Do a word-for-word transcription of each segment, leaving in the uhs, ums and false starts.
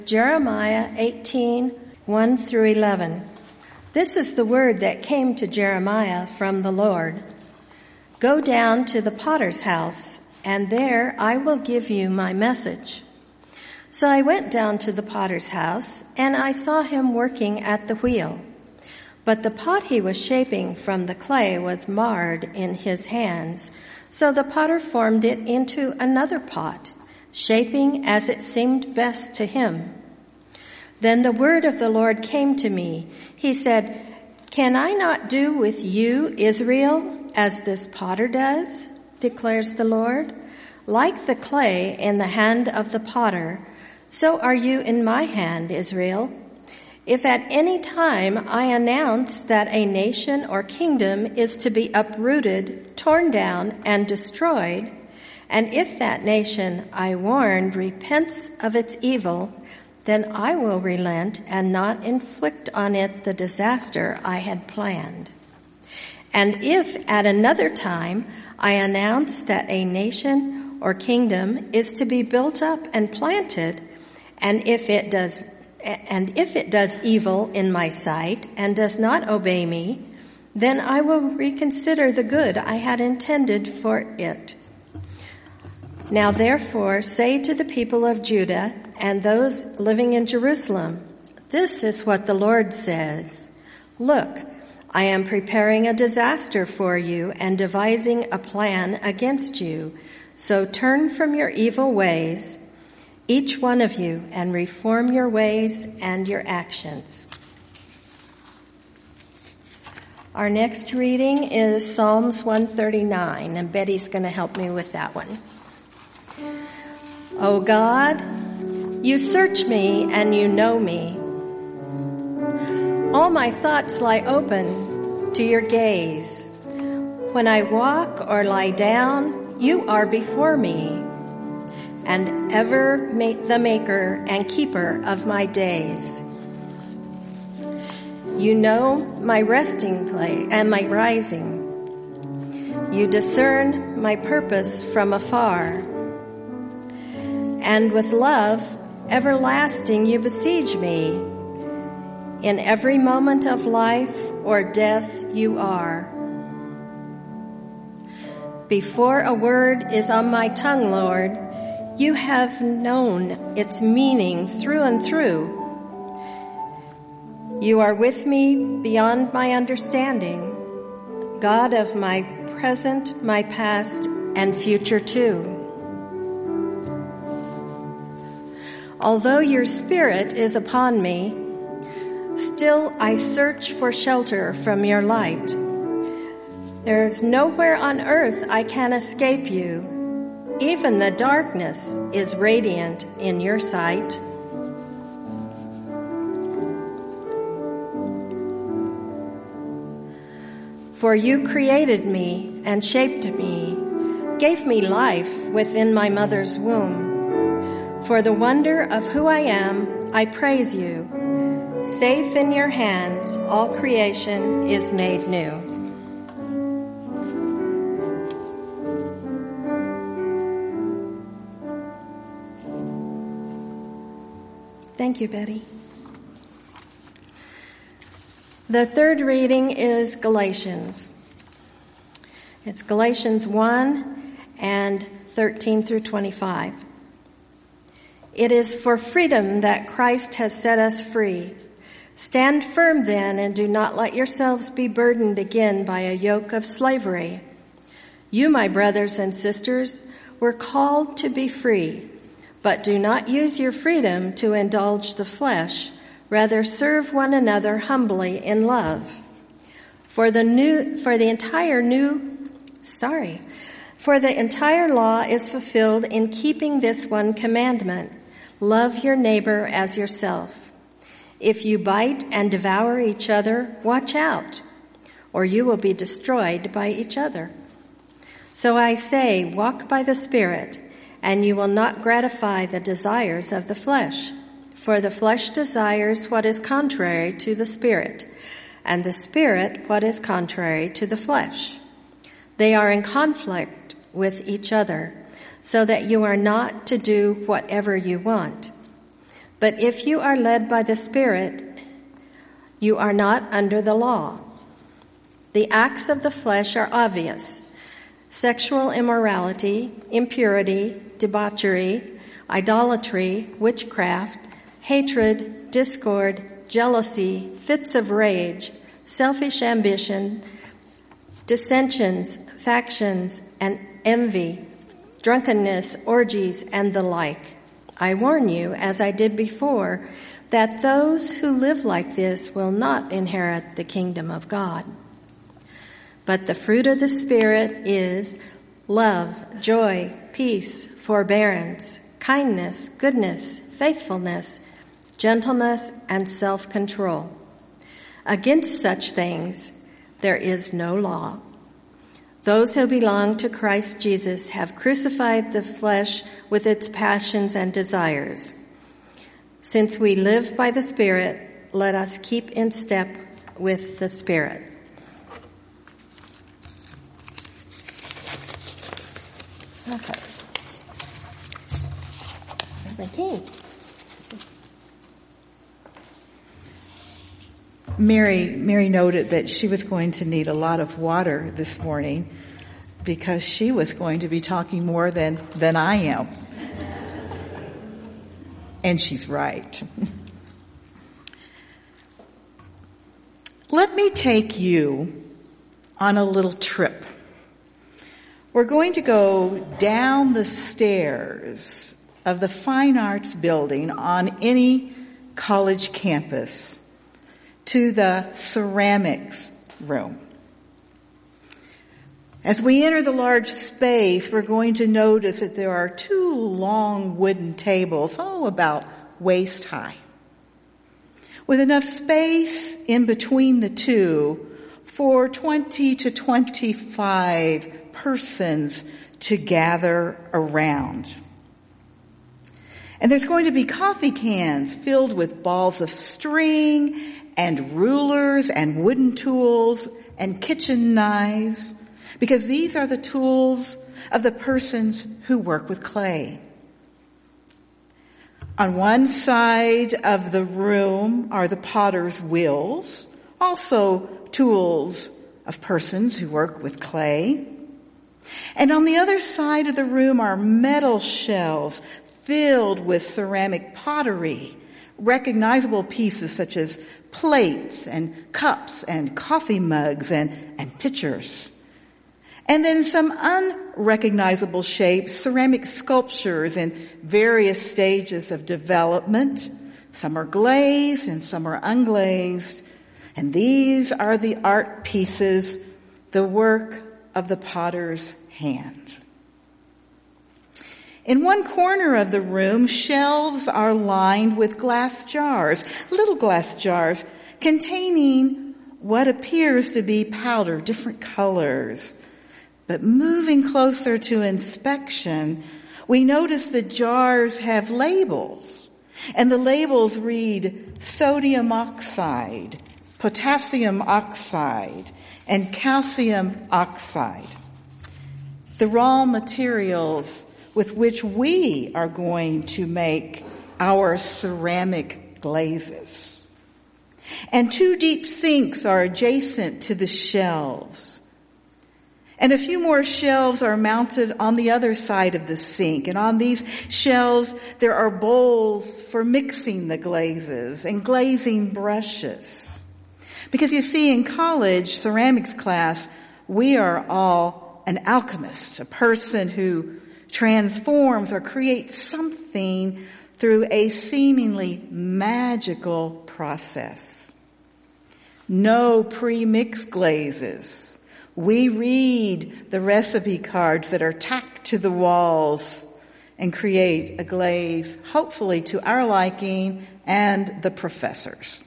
Jeremiah eighteen, one through eleven. This is the word that came to Jeremiah from the Lord. Go down to the potter's house, and there I will give you my message. So I went down to the potter's house, and I saw him working at the wheel. But the pot he was shaping from the clay was marred in his hands, so the potter formed it into another pot, shaping as it seemed best to him. Then the word of the Lord came to me. He said, "Can I not do with you, Israel, as this potter does, declares the Lord? Like the clay in the hand of the potter, so are you in my hand, Israel. If at any time I announce that a nation or kingdom is to be uprooted, torn down, and destroyed, and if that nation I warned repents of its evil, then I will relent and not inflict on it the disaster I had planned. And if at another time I announce that a nation or kingdom is to be built up and planted, and if it does and if it does evil in my sight and does not obey me, then I will reconsider the good I had intended for it. Now therefore say to the people of Judah and those living in Jerusalem, this is what the Lord says. Look, I am preparing a disaster for you and devising a plan against you. So turn from your evil ways, each one of you, and reform your ways and your actions." Our next reading is Psalms one thirty-nine, and Betty's going to help me with that one. O God, you search me and you know me. All my thoughts lie open to your gaze. When I walk or lie down, you are before me, and ever make the maker and keeper of my days. You know my resting place and my rising. You discern my purpose from afar. And with love everlasting you besiege me. In every moment of life or death you are. Before a word is on my tongue, Lord, you have known its meaning through and through. You are with me beyond my understanding, God of my present, my past, and future too. Although your spirit is upon me, still I search for shelter from your light. There is nowhere on earth I can escape you. Even the darkness is radiant in your sight. For you created me and shaped me, gave me life within my mother's womb. For the wonder of who I am, I praise you. Safe in your hands, all creation is made new. Thank you, Betty. The third reading is Galatians. It's Galatians one and thirteen through twenty-five. It is for freedom that Christ has set us free. Stand firm then, and do not let yourselves be burdened again by a yoke of slavery. You, my brothers and sisters, were called to be free. But do not use your freedom to indulge the flesh. Rather, serve one another humbly in love. For the new, for the entire new, sorry, for the entire law is fulfilled in keeping this one commandment: love your neighbor as yourself. If you bite and devour each other, watch out, or you will be destroyed by each other. So I say, walk by the Spirit, and you will not gratify the desires of the flesh. For the flesh desires what is contrary to the Spirit, and the Spirit what is contrary to the flesh. They are in conflict with each other, so that you are not to do whatever you want. But if you are led by the Spirit, you are not under the law. The acts of the flesh are obvious: sexual immorality, impurity, debauchery, idolatry, witchcraft, hatred, discord, jealousy, fits of rage, selfish ambition, dissensions, factions, and envy, drunkenness, orgies, and the like. I warn you, as I did before, that those who live like this will not inherit the kingdom of God. But the fruit of the Spirit is love, joy, peace, forbearance, kindness, goodness, faithfulness, gentleness, and self-control. Against such things there is no law. Those who belong to Christ Jesus have crucified the flesh with its passions and desires. Since we live by the Spirit, let us keep in step with the Spirit. Okay. Okay. Mary, Mary noted that she was going to need a lot of water this morning because she was going to be talking more than, than I am. And she's right. Let me take you on a little trip. We're going to go down the stairs of the Fine Arts Building on any college campus to the ceramics room. As we enter the large space, we're going to notice that there are two long wooden tables, oh, about waist high, with enough space in between the two for twenty to twenty-five persons to gather around. And there's going to be coffee cans filled with balls of string and rulers and wooden tools and kitchen knives, because these are the tools of the persons who work with clay. On one side of the room are the potter's wheels, also tools of persons who work with clay. And on the other side of the room are metal shelves filled with ceramic pottery, recognizable pieces such as plates and cups and coffee mugs and, and pitchers. And then some unrecognizable shapes, ceramic sculptures in various stages of development. Some are glazed and some are unglazed. And these are the art pieces, the work of the potter's hand. In one corner of the room, shelves are lined with glass jars, little glass jars containing what appears to be powder, different colors. But moving closer to inspection, we notice the jars have labels, and the labels read sodium oxide, potassium oxide, and calcium oxide, the raw materials with which we are going to make our ceramic glazes. And two deep sinks are adjacent to the shelves. And a few more shelves are mounted on the other side of the sink. And on these shelves, there are bowls for mixing the glazes and glazing brushes. Because you see, in college ceramics class, we are all an alchemist, a person who transforms or creates something through a seemingly magical process. No pre-mixed glazes. We read the recipe cards that are tacked to the walls and create a glaze, hopefully to our liking and the professors.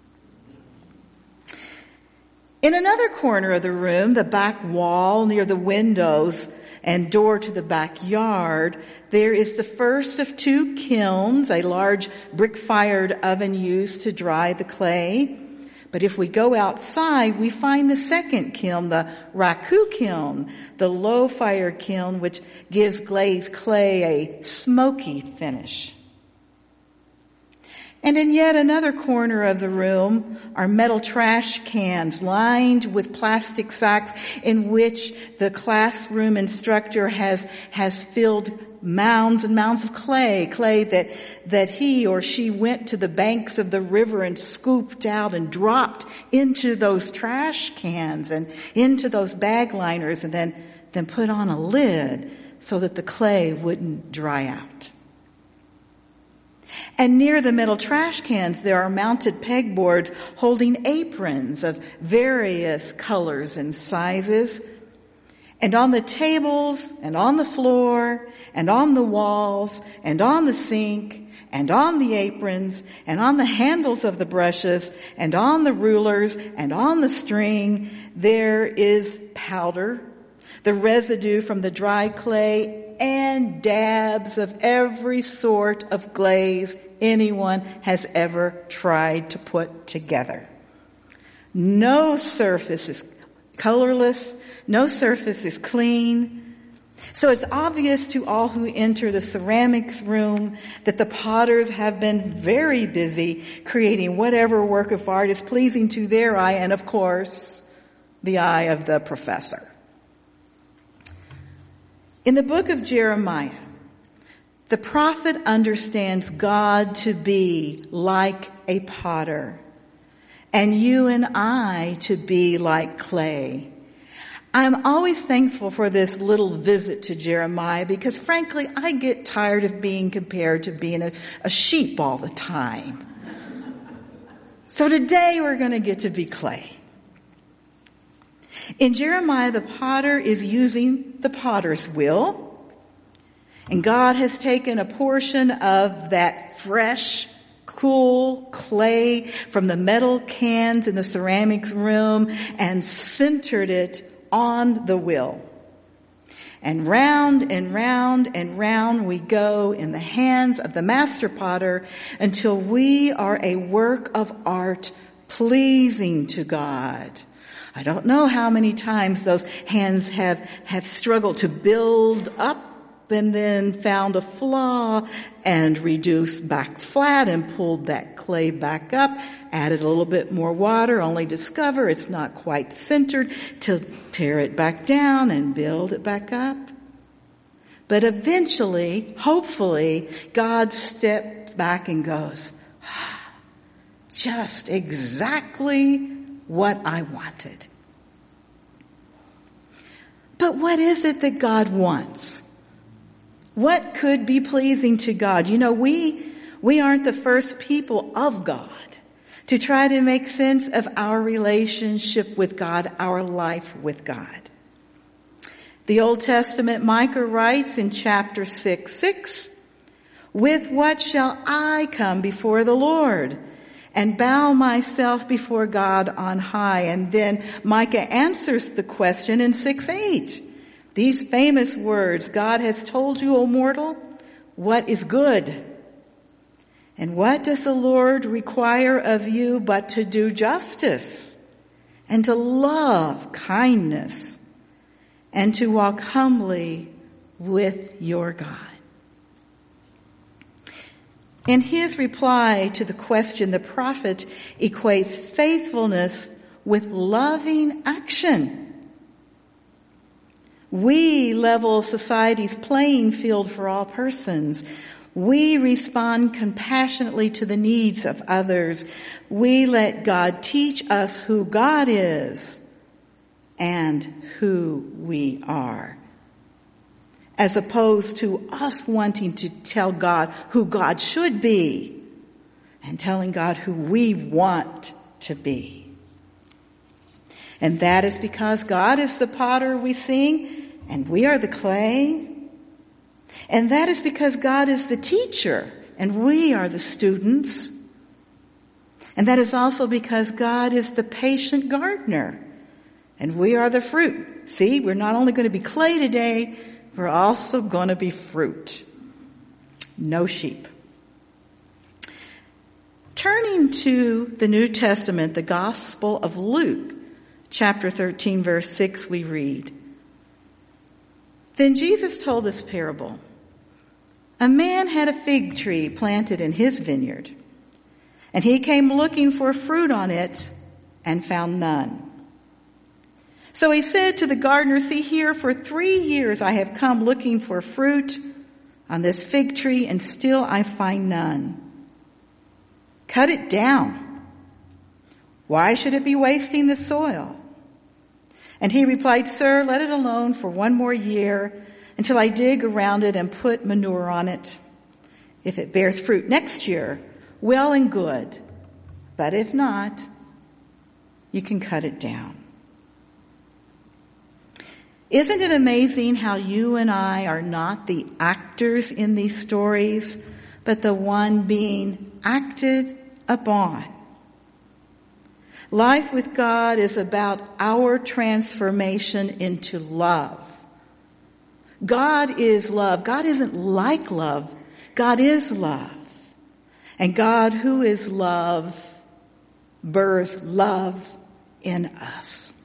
In another corner of the room, the back wall near the windows and door to the backyard, there is the first of two kilns, a large brick-fired oven used to dry the clay. But if we go outside, we find the second kiln, the raku kiln, the low-fire kiln, which gives glazed clay a smoky finish. And in yet another corner of the room are metal trash cans lined with plastic sacks in which the classroom instructor has, has filled mounds and mounds of clay, clay that, that he or she went to the banks of the river and scooped out and dropped into those trash cans and into those bag liners and then, then put on a lid so that the clay wouldn't dry out. And near the metal trash cans, there are mounted pegboards holding aprons of various colors and sizes. And on the tables, and on the floor, and on the walls, and on the sink, and on the aprons, and on the handles of the brushes, and on the rulers, and on the string, there is powder, the residue from the dry clay, and dabs of every sort of glaze anyone has ever tried to put together. No surface is colorless, no surface is clean. So it's obvious to all who enter the ceramics room that the potters have been very busy creating whatever work of art is pleasing to their eye and, of course, the eye of the professor. In the book of Jeremiah, the prophet understands God to be like a potter, and you and I to be like clay. I'm always thankful for this little visit to Jeremiah because, frankly, I get tired of being compared to being a, a sheep all the time. So today we're going to get to be clay. In Jeremiah, the potter is using the potter's wheel, and God has taken a portion of that fresh, cool clay from the metal cans in the ceramics room and centered it on the wheel. And round and round and round we go in the hands of the master potter until we are a work of art pleasing to God. I don't know how many times those hands have, have struggled to build up and then found a flaw and reduced back flat and pulled that clay back up, added a little bit more water, only discover it's not quite centered, to tear it back down and build it back up. But eventually, hopefully, God steps back and goes, ah, just exactly what I wanted. But what is it that God wants? What could be pleasing to God? You know, we, we aren't the first people of God to try to make sense of our relationship with God, our life with God. The Old Testament Micah writes in chapter six, six, "With what shall I come before the Lord and bow myself before God on high?" And then Micah answers the question in six eight. These famous words, "God has told you, O mortal, what is good. And what does the Lord require of you but to do justice and to love kindness and to walk humbly with your God?" In his reply to the question, the prophet equates faithfulness with loving action. We level society's playing field for all persons. We respond compassionately to the needs of others. We let God teach us who God is and who we are, as opposed to us wanting to tell God who God should be and telling God who we want to be. And that is because God is the potter we sing, and we are the clay. And that is because God is the teacher, and we are the students. And that is also because God is the patient gardener, and we are the fruit. See, we're not only going to be clay today, we're also going to be fruit. No sheep. Turning to the New Testament, the Gospel of Luke, chapter thirteen, verse six, we read, "Then Jesus told this parable. A man had a fig tree planted in his vineyard, And he came looking for fruit on it and found none. So he said to the gardener, see here, for three years I have come looking for fruit on this fig tree, and still I find none. Cut it down. Why should it be wasting the soil? And he replied, sir, let it alone for one more year until I dig around it and put manure on it. If it bears fruit next year, well and good. But if not, you can cut it down. Isn't it amazing how you and I are not the actors in these stories, but the one being acted upon? Life with God is about our transformation into love. God is love. God isn't like love. God is love. And God, who is love, births love in us.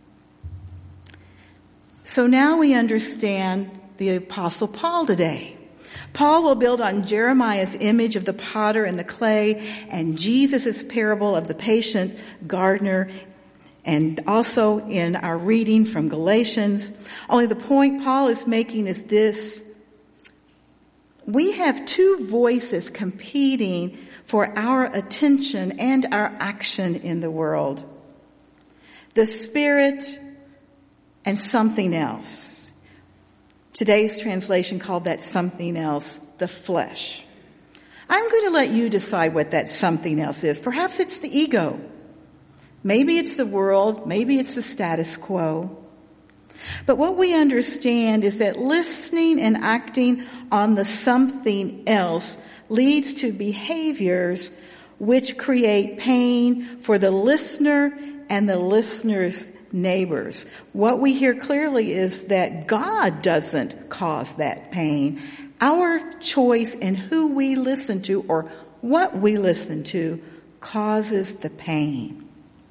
So now we understand the Apostle Paul today. Paul will build on Jeremiah's image of the potter and the clay, and Jesus' parable of the patient gardener, and also in our reading from Galatians. Only the point Paul is making is this: we have two voices competing for our attention and our action in the world. The Spirit and something else. Today's translation called that something else the flesh. I'm going to let you decide what that something else is. Perhaps it's the ego. Maybe it's the world. Maybe it's the status quo. But what we understand is that listening and acting on the something else leads to behaviors which create pain for the listener and the listener's neighbors. What we hear clearly is that God doesn't cause that pain. Our choice in who we listen to or what we listen to causes the pain.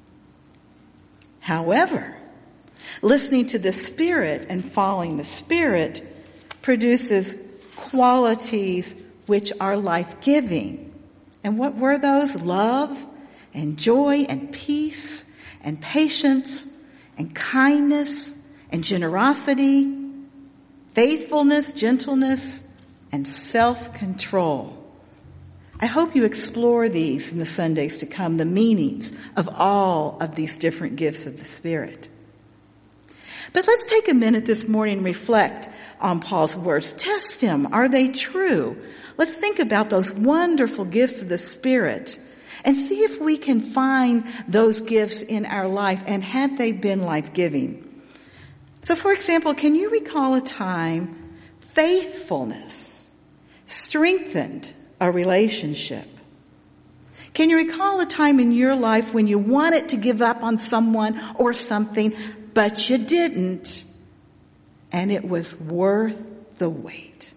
However, listening to the Spirit and following the Spirit produces qualities which are life-giving. And what were those? Love and joy and peace and patience and kindness and generosity, faithfulness, gentleness, and self-control. I hope you explore these in the Sundays to come, the meanings of all of these different gifts of the Spirit. But let's take a minute this morning and reflect on Paul's words. Test him. Are they true? Let's think about those wonderful gifts of the Spirit and see if we can find those gifts in our life, and have they been life-giving. So, for example, can you recall a time faithfulness strengthened a relationship? Can you recall a time in your life when you wanted to give up on someone or something, but you didn't, and it was worth the wait?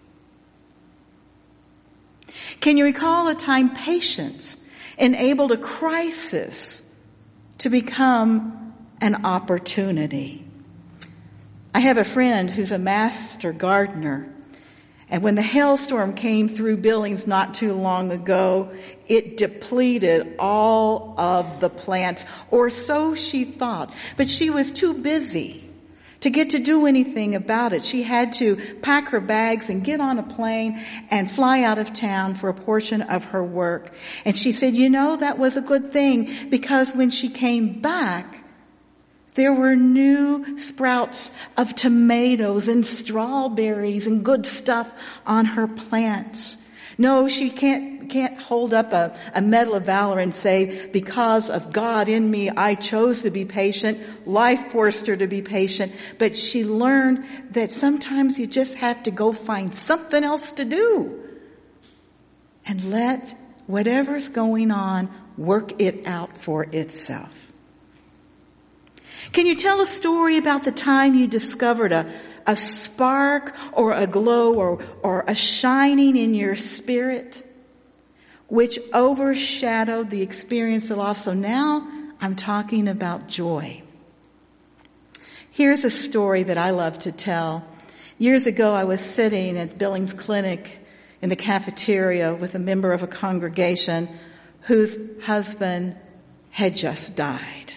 Can you recall a time patience enabled a crisis to become an opportunity? I have a friend who's a master gardener, and when the hailstorm came through Billings not too long ago, it depleted all of the plants, or so she thought. But she was too busy to get to do anything about it. She had to pack her bags and get on a plane and fly out of town for a portion of her work. And she said, you know, that was a good thing, because when she came back, there were new sprouts of tomatoes and strawberries and good stuff on her plants. No, she can't can't hold up a, a medal of valor and say, because of God in me, I chose to be patient. Life forced her to be patient. But she learned that sometimes you just have to go find something else to do and let whatever's going on work it out for itself. Can you tell a story about the time you discovered a, a spark or a glow or, or a shining in your spirit, which overshadowed the experience of loss? So now I'm talking about joy. Here's a story that I love to tell. Years ago, I was sitting at Billings Clinic in the cafeteria with a member of a congregation whose husband had just died.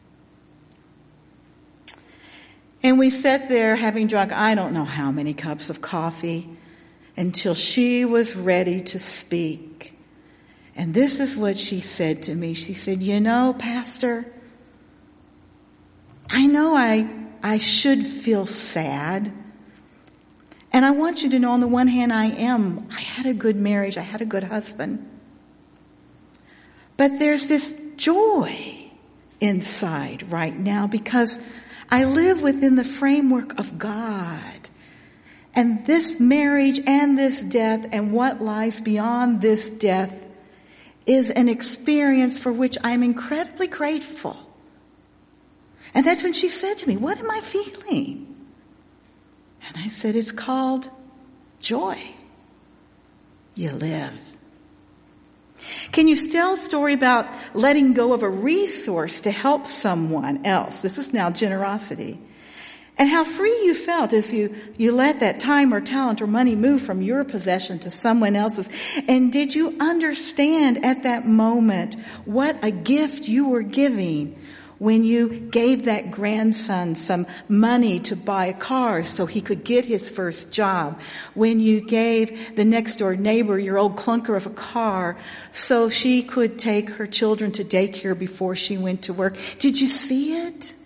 And we sat there having drunk I don't know how many cups of coffee until she was ready to speak. And this is what she said to me. She said, you know, Pastor, I know I, I should feel sad. And I want you to know, on the one hand, I am. I had a good marriage. I had a good husband. But there's this joy inside right now because I live within the framework of God. And this marriage and this death and what lies beyond this death is an experience for which I'm incredibly grateful. And that's when she said to me, what am I feeling? And I said, it's called joy. You live. Can you tell a story about letting go of a resource to help someone else? This is now generosity. And how free you felt as you, you let that time or talent or money move from your possession to someone else's. And did you understand at that moment what a gift you were giving when you gave that grandson some money to buy a car so he could get his first job, when you gave the next door neighbor your old clunker of a car so she could take her children to daycare before she went to work? Did you see it?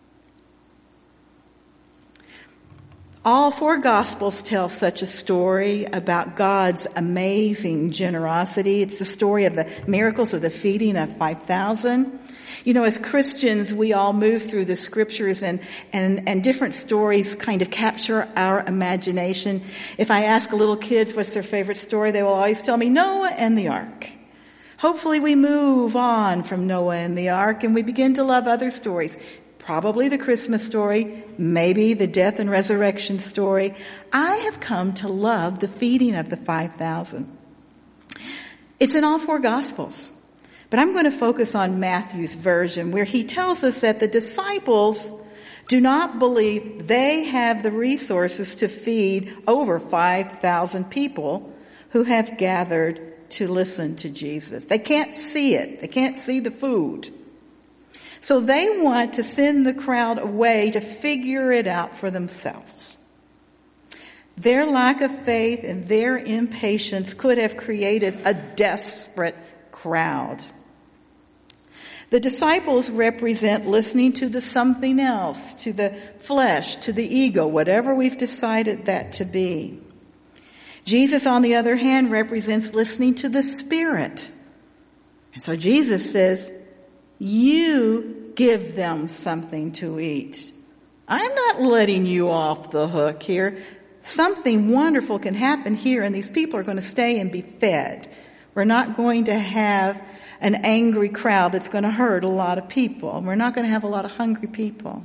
All four Gospels tell such a story about God's amazing generosity. It's the story of the miracles of the feeding of five thousand. You know, as Christians, we all move through the scriptures and, and, and different stories kind of capture our imagination. If I ask little kids what's their favorite story, they will always tell me Noah and the ark. Hopefully we move on from Noah and the ark and we begin to love other stories. Probably the Christmas story, maybe the death and resurrection story. I have come to love the feeding of the five thousand. It's in all four Gospels. But I'm going to focus on Matthew's version, where he tells us that the disciples do not believe they have the resources to feed over five thousand people who have gathered to listen to Jesus. They can't see it. They can't see the food. So they want to send the crowd away to figure it out for themselves. Their lack of faith and their impatience could have created a desperate crowd. The disciples represent listening to the something else, to the flesh, to the ego, whatever we've decided that to be. Jesus, on the other hand, represents listening to the Spirit. And so Jesus says, you give them something to eat. I'm not letting you off the hook here. Something wonderful can happen here, and these people are going to stay and be fed. We're not going to have an angry crowd that's going to hurt a lot of people. We're not going to have a lot of hungry people.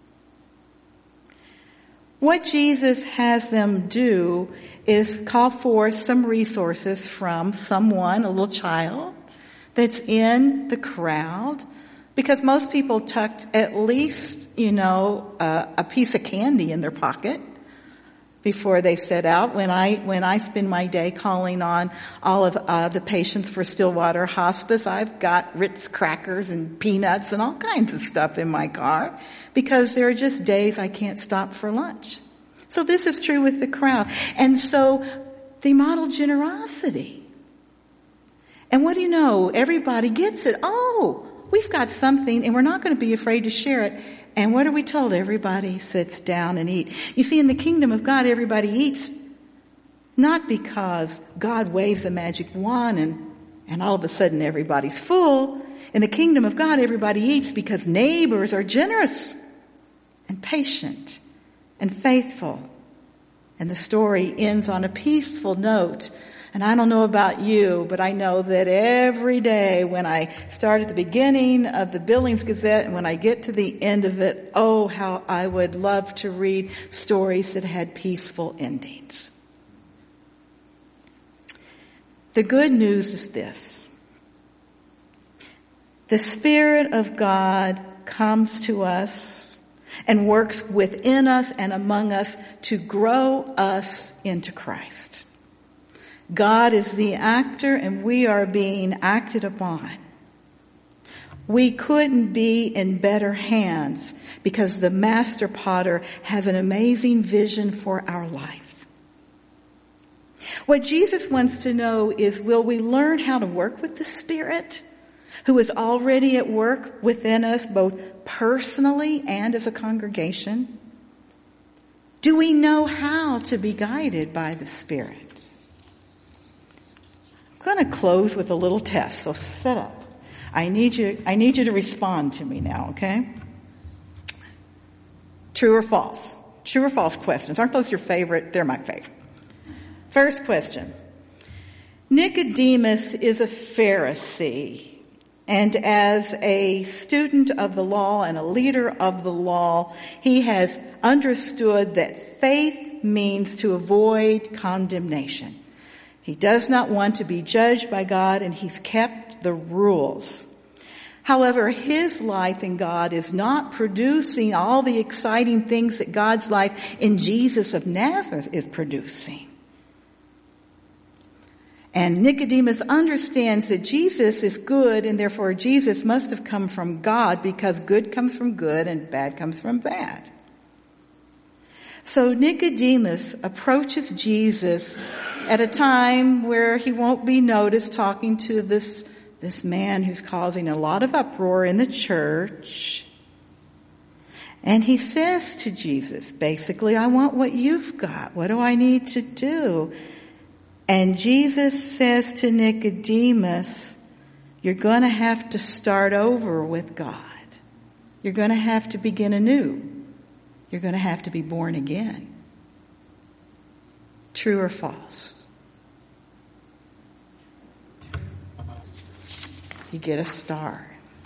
What Jesus has them do is call forth some resources from someone, a little child, that's in the crowd, because most people tucked at least, you know, uh, a piece of candy in their pocket before they set out. When I when I spend my day calling on all of uh, the patients for Stillwater Hospice, I've got Ritz crackers and peanuts and all kinds of stuff in my car because there are just days I can't stop for lunch. So this is true with the crowd. And so they model generosity. And what do you know? Everybody gets it. Oh, we've got something and we're not going to be afraid to share it. And what are we told? Everybody sits down and eat. You see, in the kingdom of God, everybody eats not because God waves a magic wand and, and all of a sudden everybody's full. In the kingdom of God, everybody eats because neighbors are generous and patient and faithful. And the story ends on a peaceful note. And I don't know about you, but I know that every day when I start at the beginning of the Billings Gazette and when I get to the end of it, oh, how I would love to read stories that had peaceful endings. The good news is this. The Spirit of God comes to us and works within us and among us to grow us into Christ. God is the actor and we are being acted upon. We couldn't be in better hands because the master potter has an amazing vision for our life. What Jesus wants to know is, will we learn how to work with the Spirit who is already at work within us, both personally and as a congregation? Do we know how to be guided by the Spirit? I'm going to close with a little test, so sit up. I need you, I need you to respond to me now, okay? True or false? True or false questions. Aren't those your favorite? They're my favorite. First question. Nicodemus is a Pharisee, and as a student of the law and a leader of the law, he has understood that faith means to avoid condemnation. He does not want to be judged by God, and he's kept the rules. However, his life in God is not producing all the exciting things that God's life in Jesus of Nazareth is producing. And Nicodemus understands that Jesus is good, and therefore Jesus must have come from God, because good comes from good and bad comes from bad. So Nicodemus approaches Jesus at a time where he won't be noticed, talking to this, this man who's causing a lot of uproar in the church. And he says to Jesus, basically, I want what you've got. What do I need to do? And Jesus says to Nicodemus, you're going to have to start over with God. You're going to have to begin anew. You're going to have to be born again. True or false? You get a star.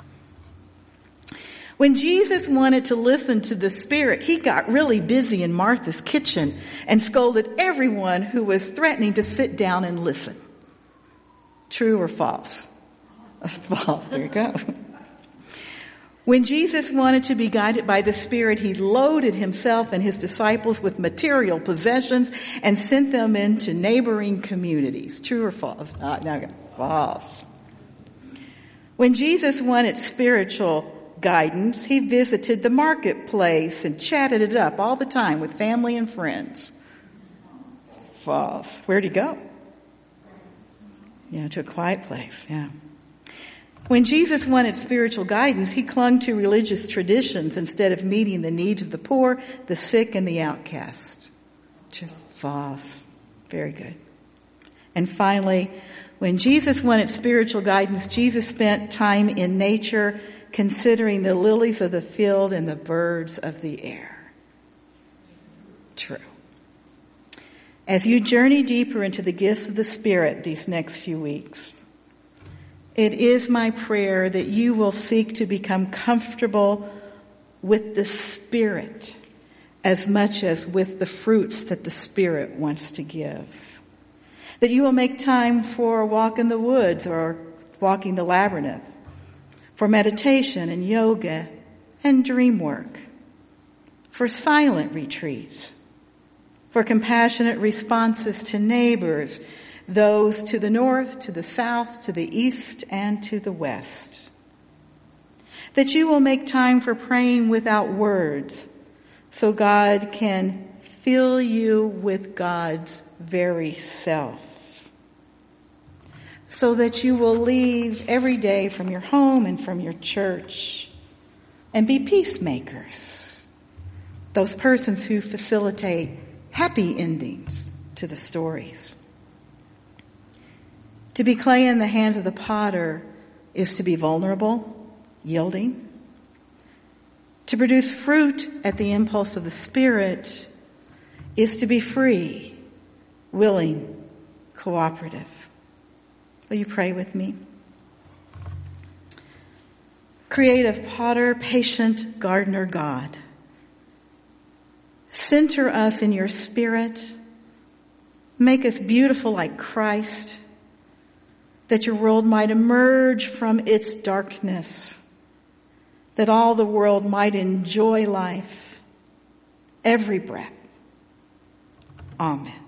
When Jesus wanted to listen to the Spirit, he got really busy in Martha's kitchen and scolded everyone who was threatening to sit down and listen. True or false? False. There you go. When Jesus wanted to be guided by the Spirit, he loaded himself and his disciples with material possessions and sent them into neighboring communities. True or false? Uh, no, false. When Jesus wanted spiritual guidance, he visited the marketplace and chatted it up all the time with family and friends. False. Where'd he go? Yeah, to a quiet place, yeah. When Jesus wanted spiritual guidance, he clung to religious traditions instead of meeting the needs of the poor, the sick, and the outcast. False. Very good. And finally, when Jesus wanted spiritual guidance, Jesus spent time in nature, considering the lilies of the field and the birds of the air. True. As you journey deeper into the gifts of the Spirit these next few weeks, it is my prayer that you will seek to become comfortable with the Spirit as much as with the fruits that the Spirit wants to give. That you will make time for a walk in the woods or walking the labyrinth, for meditation and yoga and dream work, for silent retreats, for compassionate responses to neighbors, those to the north, to the south, to the east, and to the west. That you will make time for praying without words, so God can fill you with God's very self. So that you will leave every day from your home and from your church and be peacemakers. Those persons who facilitate happy endings to the stories. To be clay in the hands of the potter is to be vulnerable, yielding. To produce fruit at the impulse of the Spirit is to be free, willing, cooperative. Will you pray with me? Creative potter, patient gardener God, center us in your Spirit. Make us beautiful like Christ, that your world might emerge from its darkness, that all the world might enjoy life, every breath. Amen.